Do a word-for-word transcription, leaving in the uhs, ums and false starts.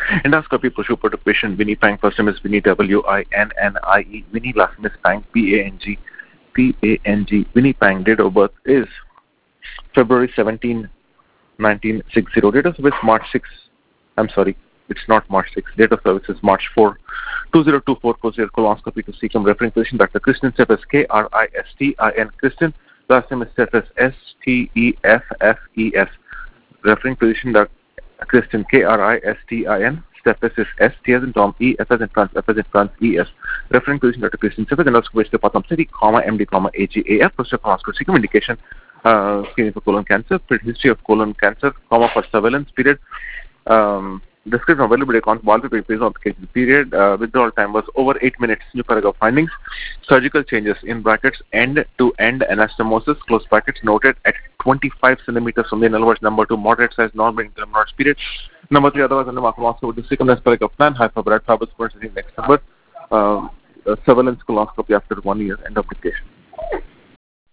Endoscopy procedure to patient Winnie Pang. First name is Winnie, W I N N I E. Winnie, last name is Pang, P A N G. P A N G. Winnie Pang. Date of birth is February seventeenth, nineteen sixty. Date of service March sixth. I'm sorry, it's not March sixth. Date of service is March fourth, two thousand twenty-four. Procedure colonoscopy to Sikkim. Referring physician Doctor Kristin Steffes, K R I S T I N. Kristin. Last name is Steffes, S T E F F E S. Referring physician Doctor Kristin, K R I S T I N. Steffes is S, T as in Tom, E, F as in France, F as in France, E S. Referring physician Doctor Kristin Steffes, endoscopy Patham City, comma, M D, comma, A G A F. Procedure colonoscopy Sikkim. Indication, uh, screening for colon cancer. History of colon cancer, comma, for surveillance period. Um, description of available accounts, wallpaper page application period, uh, withdrawal time was over eight minutes. New paragraph findings. Surgical changes in brackets, end to end anastomosis, close brackets, noted at twenty-five centimeters from the anal verge. Number two, moderate size, non-brain months period. Number three, otherwise under macroscope with the second paragraph plan, hyperbaric fibers, next number, uh, surveillance colonoscopy after one year, end of application.